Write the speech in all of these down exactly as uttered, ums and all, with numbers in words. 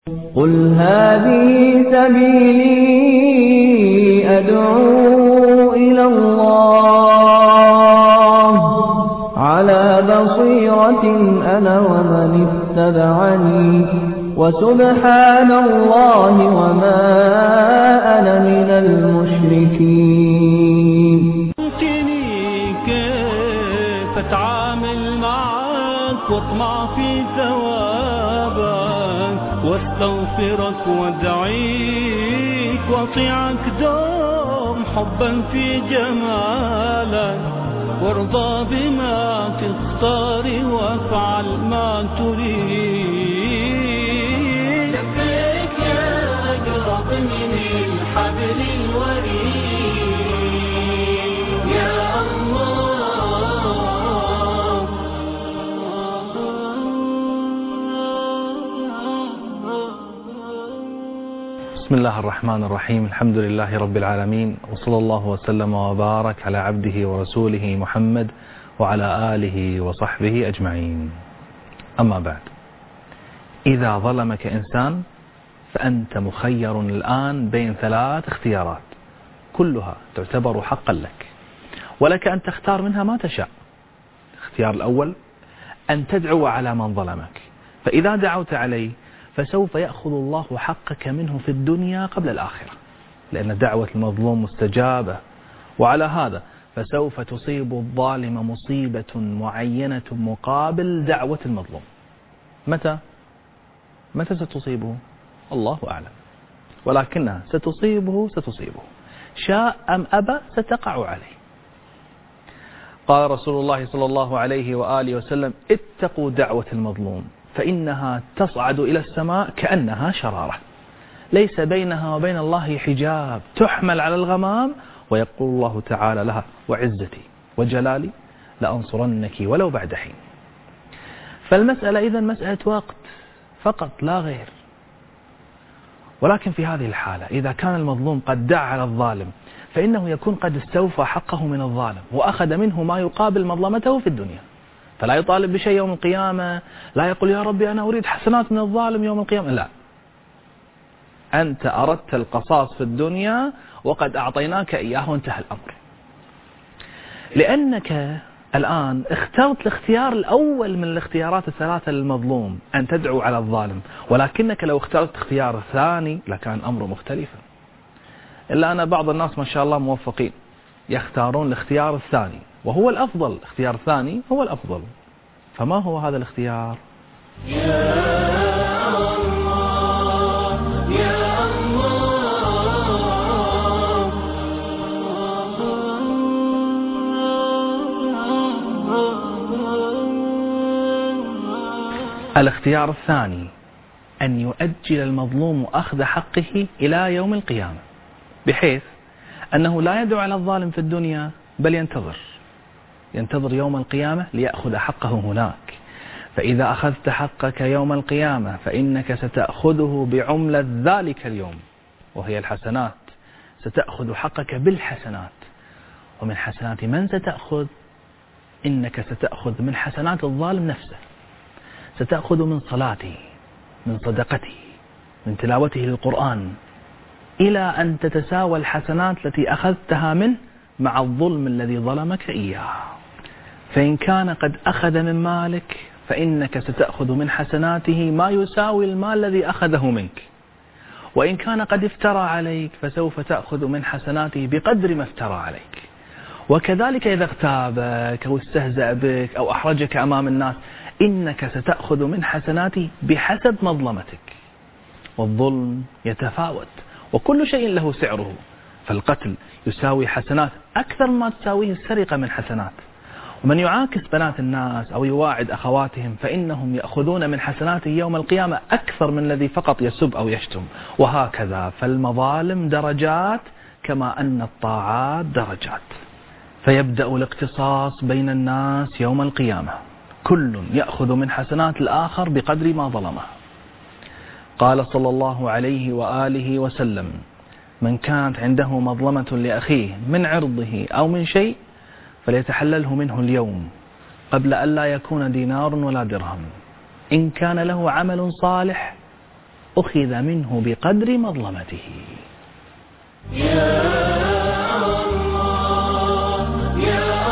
قل هذه سبيلي أدعو إلى الله على بصيرة أنا ومن اتبعني وسبحان الله وما أنا من المشركين. كيف أتعامل معك واطمع في ثوابك واستغفرك وادعيك واطيعك دوم حبا في جمالك وارضى بما تختار وافعل ما تريد. لبيك يا أقرب من الحبل الوريد يا الله. بسم الله الرحمن الرحيم. الحمد لله رب العالمين، وصلى الله وسلم وبارك على عبده ورسوله محمد وعلى آله وصحبه أجمعين. أما بعد، إذا ظلمك إنسان فأنت مخير الآن بين ثلاث اختيارات كلها تعتبر حقا لك، ولك أن تختار منها ما تشاء. الاختيار الأول أن تدعو على من ظلمك، فإذا دعوت عليه فسوف يأخذ الله حقك منه في الدنيا قبل الآخرة، لأن دعوة المظلوم مستجابة. وعلى هذا فسوف تصيب الظالم مصيبة معينة مقابل دعوة المظلوم. متى؟ متى ستصيبه؟ الله أعلم، ولكنها ستصيبه ستصيبه شاء أم أبى ستقع عليه. قال رسول الله صلى الله عليه وآله وسلم: اتقوا دعوة المظلوم فإنها تصعد إلى السماء كأنها شرارة، ليس بينها وبين الله حجاب، تحمل على الغمام ويقول الله تعالى لها: وعزتي وجلالي لأنصرنك ولو بعد حين. فالمسألة إذن مسألة وقت فقط لا غير. ولكن في هذه الحالة إذا كان المظلوم قد دعا على الظالم فإنه يكون قد استوفى حقه من الظالم وأخذ منه ما يقابل مظلمته في الدنيا، فلا يطالب بشيء يوم القيامة، لا يقول يا ربي أنا أريد حسنات من الظالم يوم القيامة، لا، أنت أردت القصاص في الدنيا وقد أعطيناك إياه وانتهى الأمر. لأنك الآن اخترت الاختيار الأول من الاختيارات الثلاثة للمظلوم، أن تدعو على الظالم، ولكنك لو اخترت اختيار ثاني لكان الأمر مختلفا. إلا أن بعض الناس ما شاء الله موفقين يختارون الاختيار الثاني وهو الأفضل، الاختيار الثاني هو الأفضل. فما هو هذا الاختيار؟ يا الله يا الله. الاختيار الثاني أن يؤجل المظلوم أخذ حقه إلى يوم القيامة، بحيث أنه لا يدعو على الظالم في الدنيا بل ينتظر ينتظر يوم القيامة ليأخذ حقه هناك. فإذا أخذت حقك يوم القيامة فإنك ستأخذه بعملة ذلك اليوم وهي الحسنات، ستأخذ حقك بالحسنات. ومن حسنات من ستأخذ؟ إنك ستأخذ من حسنات الظالم نفسه، ستأخذ من صلاته، من صدقته، من تلاوته للقرآن، إلى أن تتساوى الحسنات التي أخذتها منه مع الظلم الذي ظلمك إياه. فإن كان قد أخذ من مالك فإنك ستأخذ من حسناته ما يساوي المال الذي أخذه منك، وإن كان قد افترى عليك فسوف تأخذ من حسناته بقدر ما افترى عليك. وكذلك إذا اغتابك أو استهزأ بك أو أحرجك أمام الناس إنك ستأخذ من حسناته بحسب مظلمتك. والظلم يتفاوت وكل شيء له سعره، فالقتل يساوي حسنات أكثر ما تساويه السرقة من حسنات. ومن يعاكس بنات الناس أو يواعد أخواتهم فإنهم يأخذون من حسناته يوم القيامة أكثر من الذي فقط يسب أو يشتم. وهكذا، فالمظالم درجات كما أن الطاعات درجات. فيبدأ الاقتصاص بين الناس يوم القيامة، كل يأخذ من حسنات الآخر بقدر ما ظلمه. قال صلى الله عليه وآله وسلم: من كانت عنده مظلمة لأخيه من عرضه أو من شيء فليتحلله منه اليوم قبل أن لا يكون دينار ولا درهم. إن كان له عمل صالح أخذ منه بقدر مظلمته. يا الله يا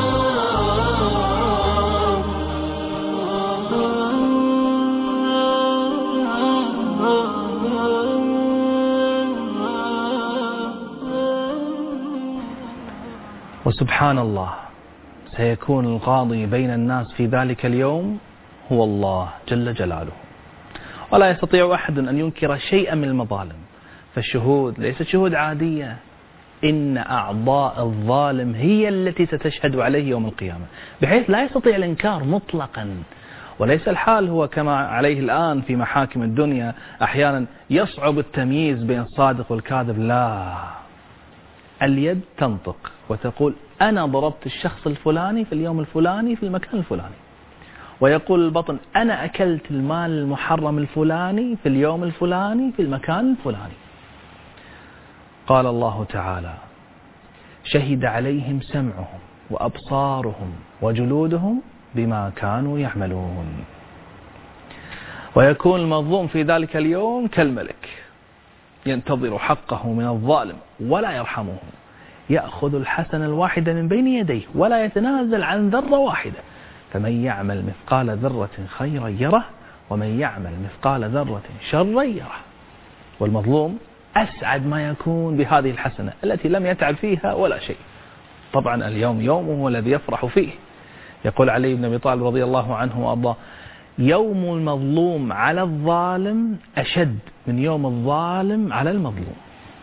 وسبحان الله، سيكون القاضي بين الناس في ذلك اليوم هو الله جل جلاله، ولا يستطيع أحد أن ينكر شيئا من المظالم، فالشهود ليست شهود عادية، إن أعضاء الظالم هي التي ستشهد عليه يوم القيامة، بحيث لا يستطيع الإنكار مطلقا. وليس الحال هو كما عليه الآن في محاكم الدنيا، أحيانا يصعب التمييز بين الصادق والكاذب. لا، اليد تنطق وتقول أنا ضربت الشخص الفلاني في اليوم الفلاني في المكان الفلاني، ويقول البطن أنا أكلت المال المحرم الفلاني في اليوم الفلاني في المكان الفلاني. قال الله تعالى: شهد عليهم سمعهم وأبصارهم وجلودهم بما كانوا يعملون. ويكون المظلوم في ذلك اليوم كالملك ينتظر حقه من الظالم ولا يرحمه، يأخذ الحسنة الواحدة من بين يديه ولا يتنازل عن ذرة واحدة، فمن يعمل مثقال ذرة خيرا يره ومن يعمل مثقال ذرة شرا يره. والمظلوم أسعد ما يكون بهذه الحسنة التي لم يتعب فيها ولا شيء. طبعا اليوم يومه الذي يفرح فيه. يقول علي بن أبي طالب رضي الله عنه وأرضاه: يوم المظلوم على الظالم أشد من يوم الظالم على المظلوم.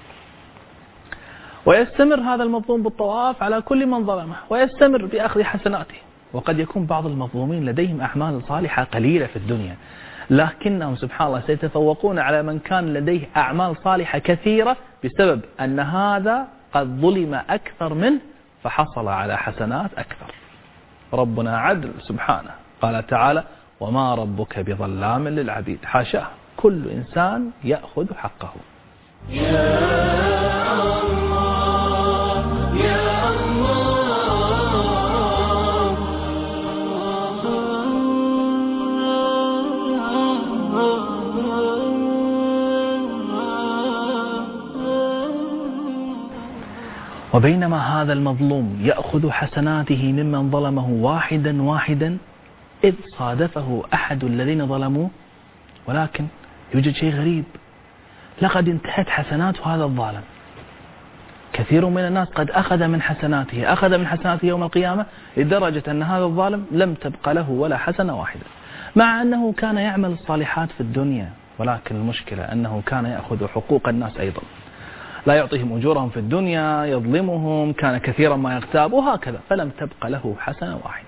ويستمر هذا المظلوم بالطواف على كل من ظلمه ويستمر بأخذ حسناته. وقد يكون بعض المظلومين لديهم أعمال صالحة قليلة في الدنيا، لكنهم سبحان الله سيتفوقون على من كان لديه أعمال صالحة كثيرة بسبب أن هذا قد ظلم أكثر منه فحصل على حسنات أكثر. ربنا عدل سبحانه، قال تعالى: وما ربك بظلام للعبيد. حاشاه، كل إنسان يأخذ حقه. وبينما هذا المظلوم يأخذ حسناته ممن ظلمه واحدا واحدا، إذ صادفه أحد الذين ظلموه، ولكن يوجد شيء غريب، لقد انتهت حسنات هذا الظالم. كثير من الناس قد أخذ من حسناته أخذ من حسناته يوم القيامة لدرجة أن هذا الظالم لم تبقى له ولا حسنة واحدة، مع أنه كان يعمل الصالحات في الدنيا، ولكن المشكلة أنه كان يأخذ حقوق الناس أيضا، لا يعطيهم أجورهم في الدنيا، يظلمهم، كان كثيرا ما يغتاب وهكذا، فلم تبقى له حسنة واحدة.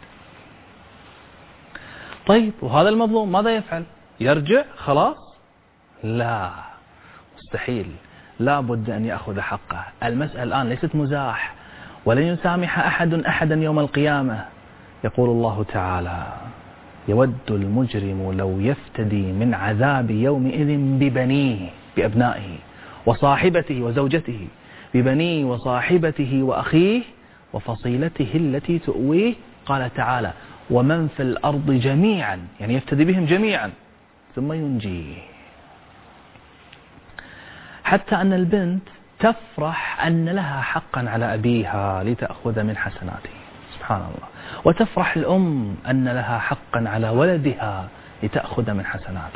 طيب، وهذا المظلوم ماذا يفعل؟ يرجع خلاص؟ لا، مستحيل، لا بد أن يأخذ حقه. المسألة الآن ليست مزاح، ولن يسامح أحد أحدا يوم القيامة. يقول الله تعالى: يود المجرم لو يفتدي من عذاب يومئذ ببنيه، بأبنائه وصاحبته وزوجته، ببنيه وصاحبته وأخيه وفصيلته التي تؤويه. قال تعالى: ومن في الأرض جميعا، يعني يفتدي بهم جميعا ثم ينجيه. حتى أن البنت تفرح أن لها حقا على أبيها لتأخذ من حسناته، سبحان الله، وتفرح الأم أن لها حقا على ولدها لتأخذ من حسناته.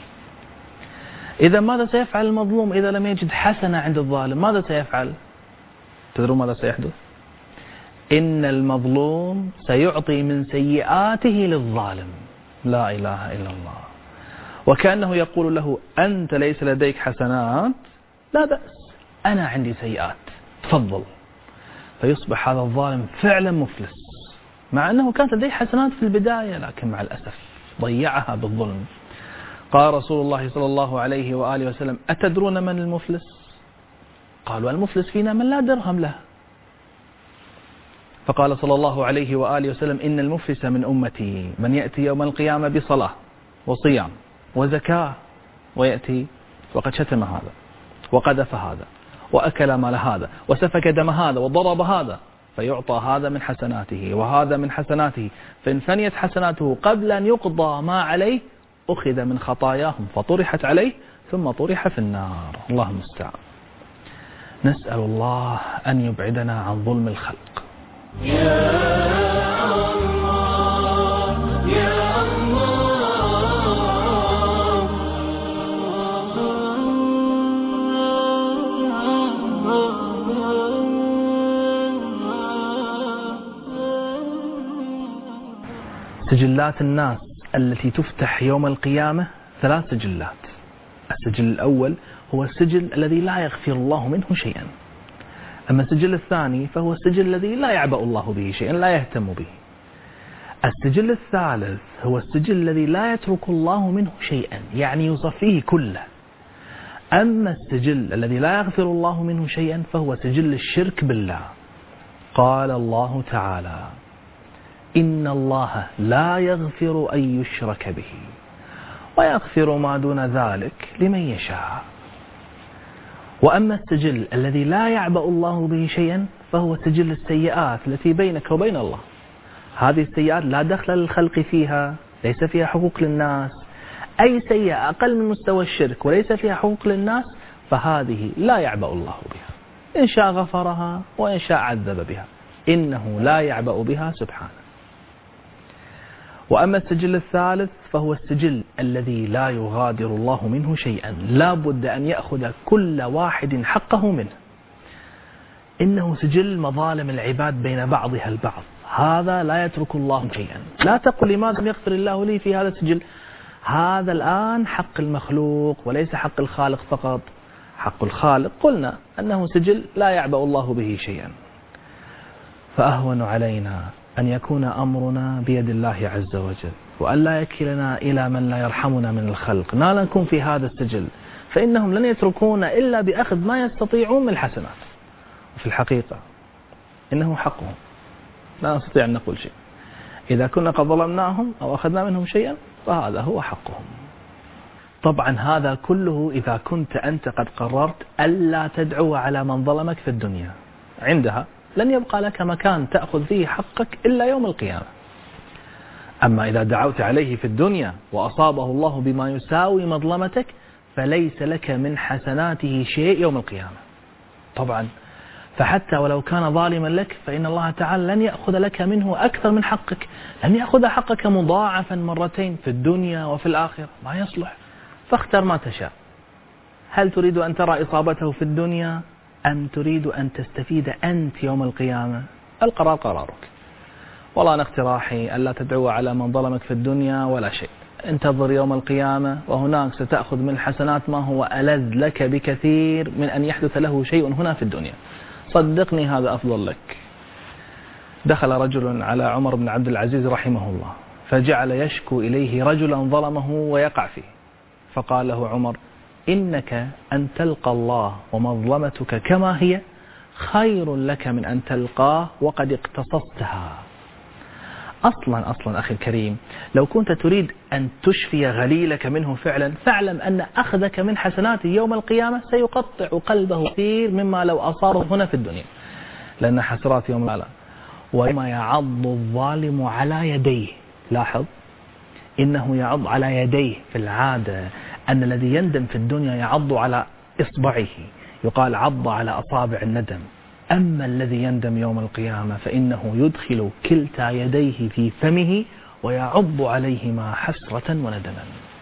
إذا ماذا سيفعل المظلوم إذا لم يجد حسنة عند الظالم؟ ماذا سيفعل؟ تدرون ماذا سيحدث؟ إن المظلوم سيعطي من سيئاته للظالم. لا إله إلا الله. وكأنه يقول له: أنت ليس لديك حسنات، لا بأس، أنا عندي سيئات، تفضل. فيصبح هذا الظالم فعلا مفلس، مع أنه كانت لديه حسنات في البداية، لكن مع الأسف ضيعها بالظلم. قال رسول الله صلى الله عليه وآله وسلم: أتدرون من المفلس؟ قالوا: المفلس فينا من لا درهم له. فقال صلى الله عليه وآله وسلم: إن المفلس من أمتي من يأتي يوم القيامة بصلاة وصيام وزكاة، ويأتي وقد شتم هذا وقذف هذا وأكل مال هذا وسفك دم هذا وضرب هذا، فيعطى هذا من حسناته وهذا من حسناته، فإن فنيت حسناته قبل أن يقضى ما عليه أخذ من خطاياهم فطرحت عليه، ثم طرح في النار. الله المستعان. نسأل الله أن يبعدنا عن ظلم الخلق. سجلات الناس التي تفتح يوم القيامة ثلاث سجلات. السجل الأول هو السجل الذي لا يغفر الله منه شيئا. أما السجل الثاني فهو السجل الذي لا يعبأ الله به شيئا، لا يهتم به. السجل الثالث هو السجل الذي لا يترك الله منه شيئا، يعني يصفيه كله. أما السجل الذي لا يغفر الله منه شيئا فهو سجل الشرك بالله. قال الله تعالى: إن الله لا يغفر أن يشرك به ويغفر ما دون ذلك لمن يشاء. وأما السجل الذي لا يعبأ الله به شيئا فهو سجل السيئات التي بينك وبين الله. هذه السيئات لا دخل للخلق فيها، ليس فيها حقوق للناس. أي سيئة أقل من مستوى الشرك وليس فيها حقوق للناس فهذه لا يعبأ الله بها، إن شاء غفرها وإن شاء عذب بها، إنه لا يعبأ بها سبحانه. وأما السجل الثالث فهو السجل الذي لا يغادر الله منه شيئا، لا بد أن يأخذ كل واحد حقه منه. إنه سجل مظالم العباد بين بعضها البعض، هذا لا يترك الله شيئا. لا تقل لماذا لم يغفر الله لي في هذا السجل، هذا الآن حق المخلوق وليس حق الخالق فقط. حق الخالق قلنا أنه سجل لا يعبأ الله به شيئا. فأهون علينا أن يكون أمرنا بيد الله عز وجل، وأن لا يكلنا إلى من لا يرحمنا من الخلق، لا نكون في هذا السجل، فإنهم لن يتركون إلا بأخذ ما يستطيعون من الحسنات. وفي الحقيقة إنه حقهم، لا نستطيع أن نقول شيء. إذا كنا قد ظلمناهم أو أخذنا منهم شيئا فهذا هو حقهم. طبعا هذا كله إذا كنت أنت قد قررت ألا تدعو على من ظلمك في الدنيا، عندها لن يبقى لك مكان تأخذ فيه حقك إلا يوم القيامة. أما إذا دعوت عليه في الدنيا وأصابه الله بما يساوي مظلمتك فليس لك من حسناته شيء يوم القيامة. طبعا فحتى ولو كان ظالما لك فإن الله تعالى لن يأخذ لك منه أكثر من حقك، لن يأخذ حقك مضاعفا مرتين في الدنيا وفي الآخرة، ما يصلح. فاختر ما تشاء، هل تريد أن ترى إصابته في الدنيا أم تريد أن تستفيد أنت يوم القيامة؟ القرار قرارك. والله أنا اقتراحي ألا تدعو على من ظلمك في الدنيا ولا شيء، انتظر يوم القيامة وهناك ستأخذ من الحسنات ما هو ألذ لك بكثير من أن يحدث له شيء هنا في الدنيا. صدقني هذا أفضل لك. دخل رجل على عمر بن عبد العزيز رحمه الله فجعل يشكو إليه رجلا ظلمه ويقع فيه، فقال له عمر: إنك أن تلقى الله ومظلمتك كما هي خير لك من أن تلقاه وقد اقتصصتها. أصلا أصلا أخي الكريم، لو كنت تريد أن تشفي غليلك منه فعلا فاعلم أن أخذك من حسناته يوم القيامة سيقطع قلبه كثير مما لو أصابه هنا في الدنيا، لأن حسرات يوم القيامة. وما يعض الظالم على يديه، لاحظ إنه يعض على يديه. في العادة أن الذي يندم في الدنيا يعض على إصبعه، يقال عض على أصابع الندم. أما الذي يندم يوم القيامة فإنه يدخل كلتا يديه في فمه ويعض عليهما حسرة وندما.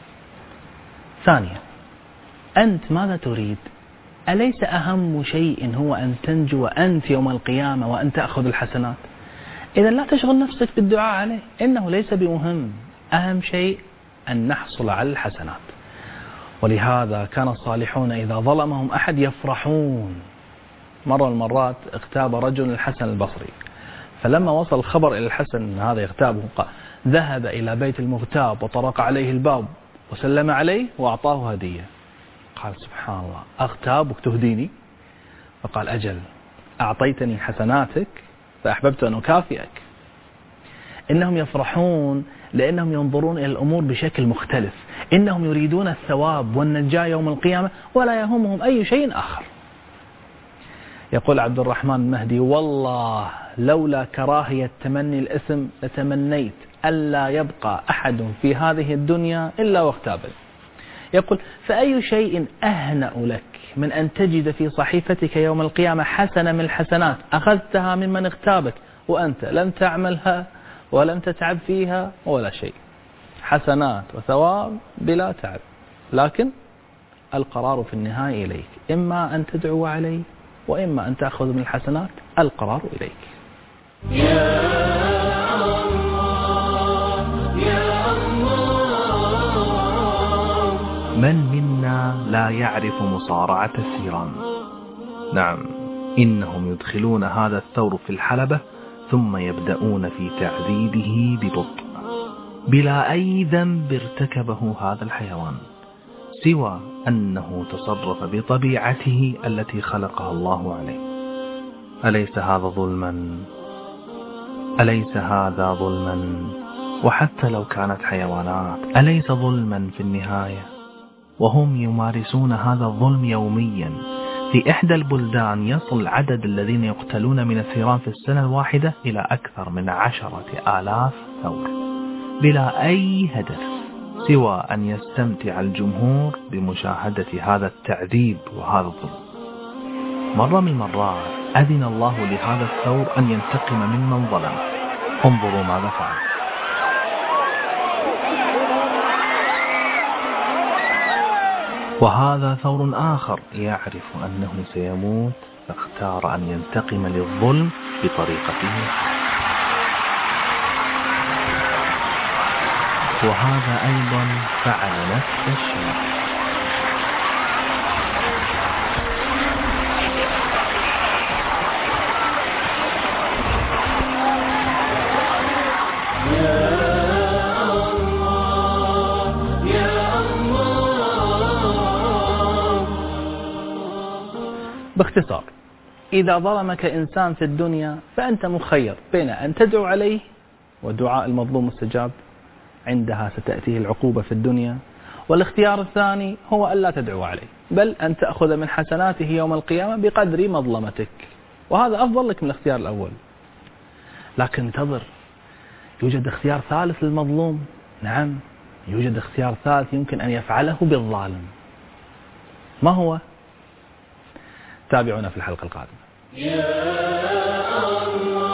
ثانيا، أنت ماذا تريد؟ أليس أهم شيء هو أن تنجو أنت يوم القيامة وأن تأخذ الحسنات؟ إذا لا تشغل نفسك بالدعاء عليه، إنه ليس بمهم. أهم شيء أن نحصل على الحسنات. ولهذا كان الصالحون إذا ظلمهم أحد يفرحون. مرة من المرات اغتاب رجل الحسن البصري، فلما وصل الخبر إلى الحسن هذا يغتابه ذهب إلى بيت المغتاب وطرق عليه الباب وسلم عليه وأعطاه هدية. قال: سبحان الله، أغتابك تهديني؟ فقال: أجل، أعطيتني حسناتك فأحببت أن أكافئك. إنهم يفرحون لأنهم ينظرون إلى الأمور بشكل مختلف، إنهم يريدون الثواب والنجاة يوم القيامة ولا يهمهم أي شيء آخر. يقول عبد الرحمن المهدي: والله لولا كراهية تمني الإثم لتمنيت ألا يبقى أحد في هذه الدنيا إلا واغتابني. يقول فأي شيء أهنأ لك من أن تجد في صحيفتك يوم القيامة حسنة من الحسنات أخذتها ممن اغتابك وأنت لم تعملها ولم تتعب فيها ولا شيء، حسنات وثواب بلا تعب، لكن القرار في النهاية إليك، إما أن تدعو عليه وإما أن تأخذ من الحسنات، القرار إليك. يا الله يا الله. من منا لا يعرف مصارعة الثيران؟ نعم، إنهم يدخلون هذا الثور في الحلبة ثم يبدأون في تعذيبه ببطء بلا أي ذنب ارتكبه هذا الحيوان، سوى أنه تصرف بطبيعته التي خلقها الله عليه. أليس هذا ظلما؟ أليس هذا ظلما؟ وحتى لو كانت حيوانات، أليس ظلما في النهاية؟ وهم يمارسون هذا الظلم يوميا. في إحدى البلدان يصل عدد الذين يقتلون من الثيران في السنة الواحدة إلى أكثر من عشرة آلاف ثور بلا أي هدف سوى أن يستمتع الجمهور بمشاهدة هذا التعذيب وهذا الظلم. مرة من المرات أذن الله لهذا الثور أن ينتقم ممن ظلم. انظروا ماذا فعل. وهذا ثور آخر يعرف أنه سيموت فاختار أن ينتقم للظلم بطريقته، وهذا أيضا فعل نفس الشيء. باختصار، إذا ظلمك إنسان في الدنيا فأنت مخير بين أن تدعو عليه ودعاء المظلوم مستجاب، عندها ستأتيه العقوبة في الدنيا، والاختيار الثاني هو ألا تدعو عليه بل أن تأخذ من حسناته يوم القيامة بقدر مظلمتك، وهذا أفضل لك من الاختيار الأول. لكن انتظر، يوجد اختيار ثالث للمظلوم. نعم، يوجد اختيار ثالث يمكن أن يفعله بالظالم. ما هو؟ تابعونا في الحلقة القادمة. يا الله